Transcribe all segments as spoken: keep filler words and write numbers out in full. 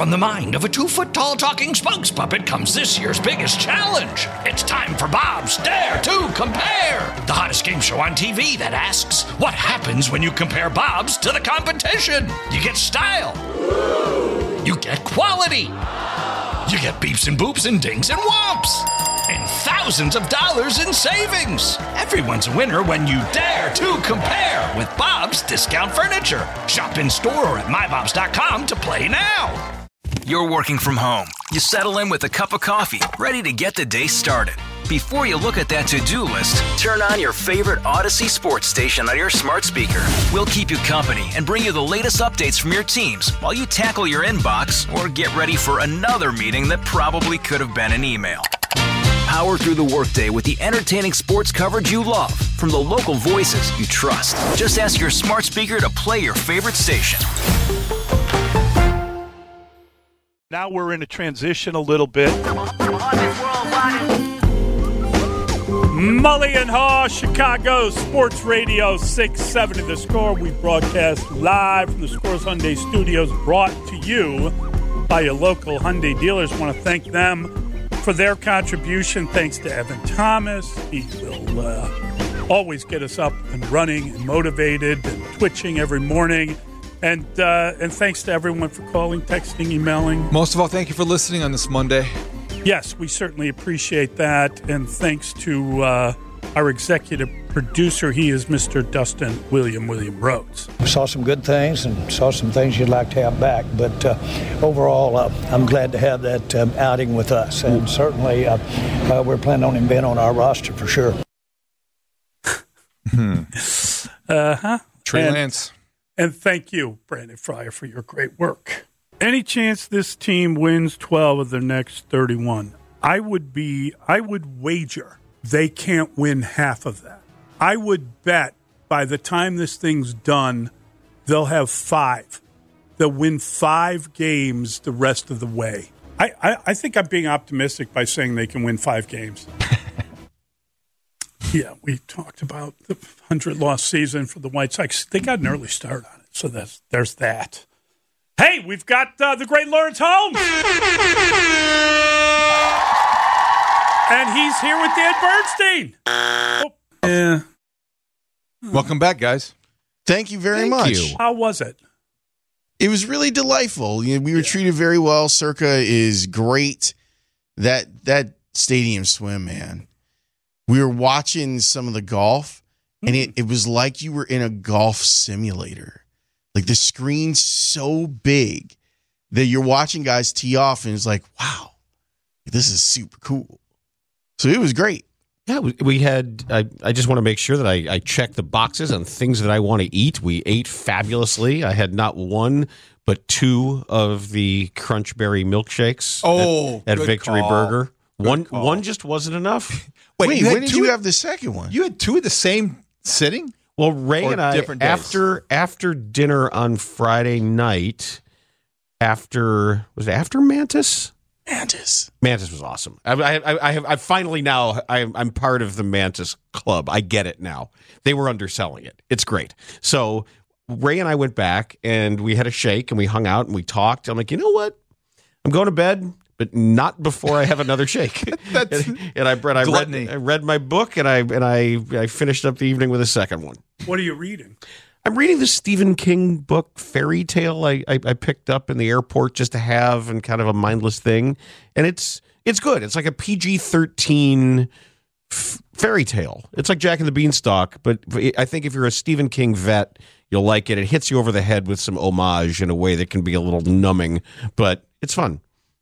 From the mind of a two-foot-tall talking spokes puppet comes this year's biggest challenge. It's time for Bob's Dare to Compare, the hottest game show on T V that asks, what happens when you compare Bob's to the competition? You get style. You get quality. You get beeps and boops and dings and whomps. And thousands of dollars in savings. Everyone's a winner when you dare to compare with Bob's Discount Furniture. Shop in store or at my bobs dot com to play now. You're working from home. You settle in with a cup of coffee, ready to get the day started. Before you look at that to-do list, turn on your favorite Odyssey sports station on your smart speaker. We'll keep you company and bring you the latest updates from your teams while you tackle your inbox or get ready for another meeting that probably could have been an email. Power through the workday with the entertaining sports coverage you love from the local voices you trust. Just ask your smart speaker to play your favorite station. Now we're in a transition a little bit. Mully and Haw, Chicago Sports Radio six seventy The Score. We broadcast live from the Scores Hyundai Studios, brought to you by your local Hyundai dealers. I want to thank them for their contribution. Thanks to Evan Thomas. He will uh, always get us up and running and motivated and twitching every morning. And uh, and thanks to everyone for calling, texting, emailing. Most of all, thank you for listening on this Monday. Yes, we certainly appreciate that. And thanks to uh, our executive producer. He is Mister Dustin William William Rhodes. We saw some good things and saw some things you'd like to have back. But uh, overall, uh, I'm glad to have that um, outing with us. And certainly uh, uh, we're planning on him being on our roster for sure. uh-huh. Trey and, Lance. And thank you, Brandon Fryer, for your great work. Any chance this team wins twelve of their next thirty-one? I would be, I would wager they can't win half of that. I would bet by the time this thing's done, they'll have five. They'll win five games the rest of the way. I, I, I think I'm being optimistic by saying they can win five games. Yeah, we talked about the hundred-loss season for the White Sox. They got an early start on it, so that's, there's that. Hey, we've got uh, the great Lawrence Holmes. And he's here with Dan Bernstein. Oh, yeah. Welcome back, guys. Thank you very Thank much. you. How was it? It was really delightful. You know, we were Yeah. treated very well. Circa is great. That that stadium swim, man. We were watching some of the golf, and it, it was like you were in a golf simulator. Like the screen's so big that you're watching guys tee off, and it's like, wow, this is super cool. So it was great. Yeah, we, we had, I, I just want to make sure that I, I check the boxes on things that I want to eat. We ate fabulously. I had not one, but two of the Crunchberry milkshakes Oh, at, at good Victory call. Burger. Good One call. one just wasn't enough. Wait, Wait, you had when did two, you have the second one? You had two at the same sitting? Well, Ray Or and I, different days? after after dinner on Friday night, after, was it after Mantis? Mantis. Mantis was awesome. I, I, I have, I finally now, I'm, I'm part of the Mantis Club. I get it now. They were underselling it. It's great. So Ray and I went back and we had a shake and we hung out and we talked. I'm like, you know what? I'm going to bed, but not before I have another shake. That's and, and I, read, I, gluttony. read, I read my book and I and I, I finished up the evening with a second one. What are you reading? I'm reading the Stephen King book, Fairy Tale. I, I I picked up in the airport just to have and kind of a mindless thing, and it's it's good. It's like a P G thirteen f- fairy tale. It's like Jack and the Beanstalk, but I think if you're a Stephen King vet, you'll like it. It hits you over the head with some homage in a way that can be a little numbing, but it's fun.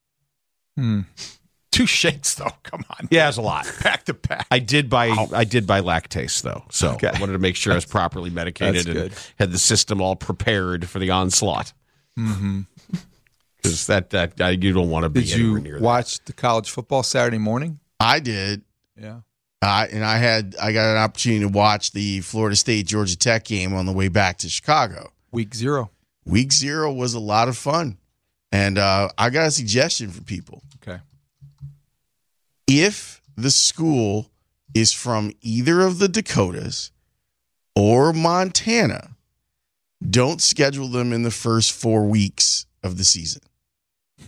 Hmm. Two shakes, though. Come on. Yeah, it's a lot. Back to back. I did buy I did buy lactase though, so Okay. I wanted to make sure I was properly medicated That's and good. had the system all prepared for the onslaught. Mm-hmm. Because that that uh, you don't want to be Did anywhere you near watch the college football Saturday morning? I did. Yeah. Uh, and I had I got an opportunity to watch the Florida State Georgia Tech game on the way back to Chicago. Week zero. Week zero was a lot of fun. And uh, I got a suggestion for people. Okay. If the school is from either of the Dakotas or Montana, don't schedule them in the first four weeks of the season.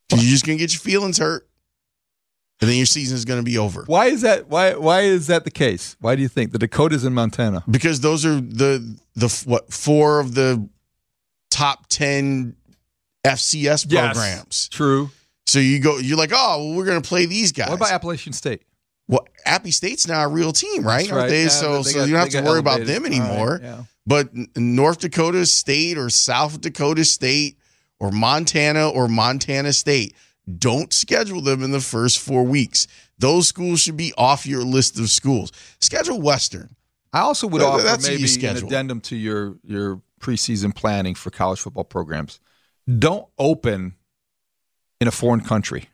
Because you're just going to get your feelings hurt, and then your season is going to be over. Why is that? Why Why is that the case? Why do you think the Dakotas and Montana? Because those are the the what four of the top ten F C S programs. Yes, true. So you go, you're like, oh, well, we're going to play these guys. What about Appalachian State? Well, Appy State's now a real team, right? That's Aren't right. they? Yeah, so they so got- you don't have they to got worry about elevated. them anymore. All right, yeah. But North Dakota State or South Dakota State or Montana or Montana State, don't schedule them in the first four weeks. Those schools should be off your list of schools. Schedule Western. I also would That- offer that's what maybe you an schedule. addendum to your your preseason planning for college football programs. Don't open in a foreign country.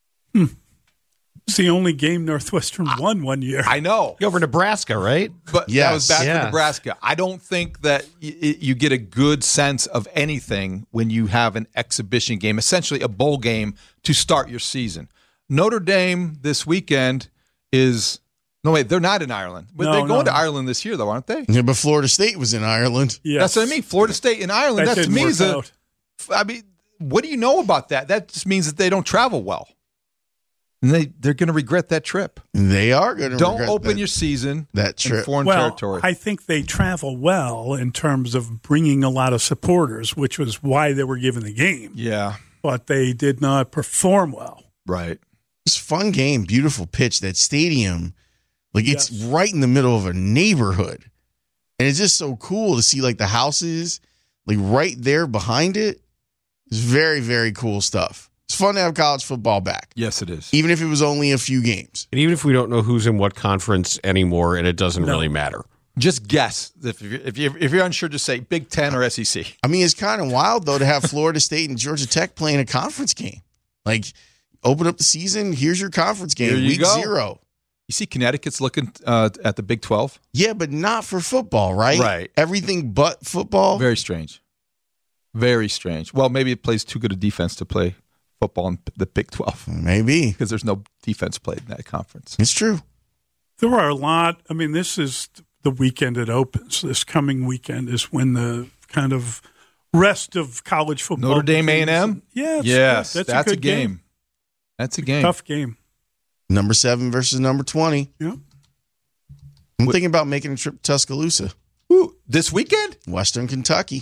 It's the only game Northwestern won one year. I know. Over Nebraska, right? But Yes. that was back Yeah. to Nebraska. I don't think that y- y- you get a good sense of anything when you have an exhibition game, essentially a bowl game to start your season. Notre Dame this weekend is no wait, they're not in Ireland. But No, they're going no. to Ireland this year, though, aren't they? Yeah, but Florida State was in Ireland. Yes. That's what I mean. Florida State in Ireland. That That, to didn't me work is a. out. I mean, what do you know about that? That just means that they don't travel well, and they they're going to regret that trip. They are going to Don't open your season that in trip. foreign Well, territory. I think they travel well in terms of bringing a lot of supporters, which was why they were given the game. yeah, But they did not perform well. right. It's a fun game, beautiful pitch. That stadium, like it's Yes. right in the middle of a neighborhood, and it's just so cool to see like the houses, like right there behind it. It's very, very cool stuff. It's fun to have college football back, Yes, it is. even if it was only a few games. And even if we don't know who's in what conference anymore, and it doesn't No. really matter. Just guess if you're, if you're if you're unsure. Just say Big Ten or S E C. I mean, it's kind of wild though to have Florida State and Georgia Tech playing a conference game. Like, open up the season. Here's your conference game, Here you week go. zero. You see, Connecticut's looking uh, at the Big twelve. Yeah, but not for football, right? Right. Everything but football. Very strange. Very strange. Well, maybe it plays too good a defense to play football in the Big twelve Maybe because there's no defense played in that conference. it's true. There are a lot. I mean, this is the weekend it opens. This coming weekend is when the kind of rest of college football. Notre Dame A and begins. M? Yeah, it's Yes, good. that's, a, a, good game. That's a game. Tough game. Number seven versus number twenty. Yeah. I'm thinking about making a trip to Tuscaloosa, Ooh, this weekend? Western Kentucky,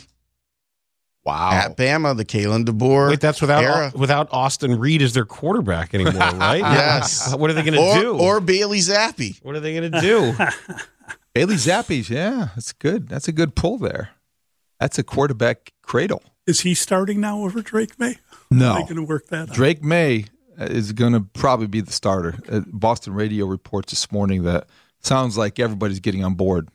Wow. at Bama, the Kalen DeBoer Wait, that's without era. without Austin Reed as their quarterback anymore, right? Yes. What are they going to or, do? or Bailey Zappi. what are they going to do? Bailey Zappies, yeah, that's good. That's a good pull there. That's a quarterback cradle. Is he starting now over Drake May? Are No. they going to work that out? Drake May is going to probably be the starter. Uh, Boston Radio reports this morning that sounds like everybody's getting on board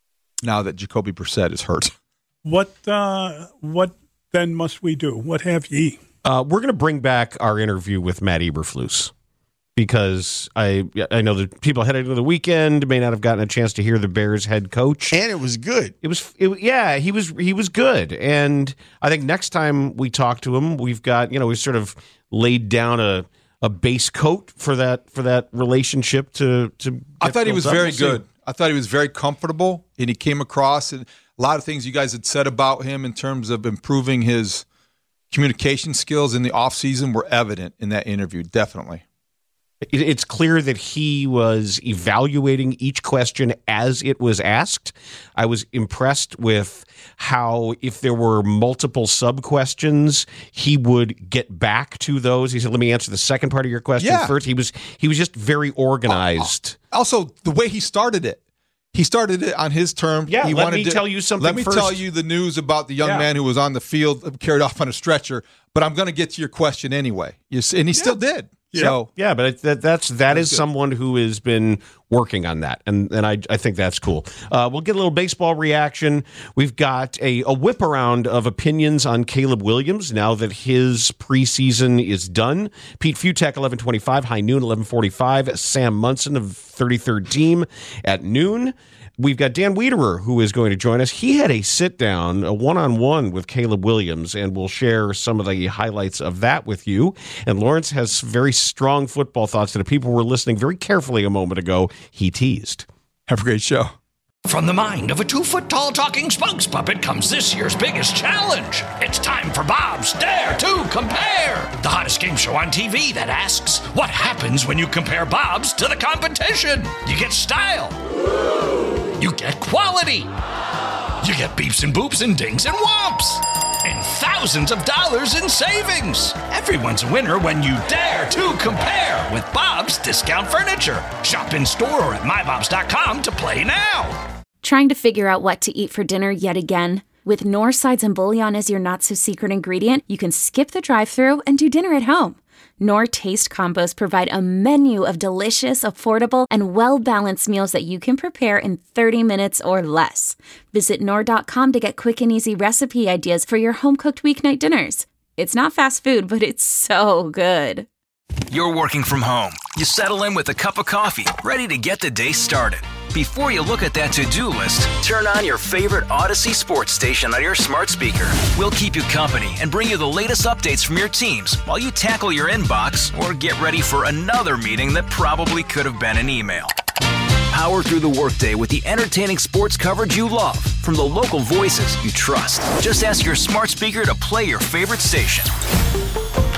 now that Jacoby Brissett is hurt. What uh, what then must we do? What have ye? Uh, we're going to bring back our interview with Matt Eberflus because I I know that people heading into the weekend may not have gotten a chance to hear the Bears head coach. And it was good. It was, it, yeah, he was he was good, and I think next time we talk to him, we've got you know we've sort of laid down a a base coat for that for that relationship to to. I get thought he built was up. very We'll see. good. I thought he was very comfortable, and he came across and a lot of things you guys had said about him in terms of improving his communication skills in the offseason were evident in that interview, definitely. It- It's clear that he was evaluating each question as it was asked. I was impressed with how, if there were multiple sub questions, he would get back to those. He said, "Let me answer the second part of your question Yeah. first." He was he was just very organized. Also, the way he started it, he started it on his terms. Yeah, he let wanted me to, tell you something Let me first. tell you the news about the young Yeah. man who was on the field, carried off on a stretcher. But I'm going to get to your question anyway. You see, and he still did. So Yeah, but that, that's that is good. someone who has been working on that, and and I I think that's cool. Uh, we'll get a little baseball reaction. We've got a, a whip around of opinions on Caleb Williams now that his preseason is done. Pete Futek, eleven twenty-five, High Noon, eleven forty-five. Sam Munson of thirty-third Team at noon. We've got Dan Wiederer, who is going to join us. He had a sit-down, a one-on-one with Caleb Williams, and we'll share some of the highlights of that with you. And Lawrence has very strong football thoughts that if people were listening very carefully a moment ago, he teased. have a great show. From the mind of a two-foot-tall talking spokes puppet comes this year's biggest challenge. It's time for Bob's Dare to Compare. the hottest game show on T V that asks, what happens when you compare Bob's to the competition? You get style. You get quality. You get beeps and boops and dings and whomps. And thousands of dollars in savings. Everyone's a winner when you dare to compare with Bob's Discount Furniture. Shop in store or at my bobs dot com to play now. Trying to figure out what to eat for dinner yet again? With Knorr sides and bouillon as your not-so-secret ingredient, you can skip the drive-thru and do dinner at home. Knorr Taste Combos provide a menu of delicious, affordable, and well-balanced meals that you can prepare in thirty minutes or less. Visit Knorr dot com to get quick and easy recipe ideas for your home-cooked weeknight dinners. It's not fast food, but it's so good. You're working from home. You settle in with a cup of coffee, ready to get the day started. Before you look at that to-do list, turn on your favorite Odyssey sports station on your smart speaker. We'll keep you company and bring you the latest updates from your teams while you tackle your inbox or get ready for another meeting that probably could have been an email. Power through the workday with the entertaining sports coverage you love from the local voices you trust. Just ask your smart speaker to play your favorite station.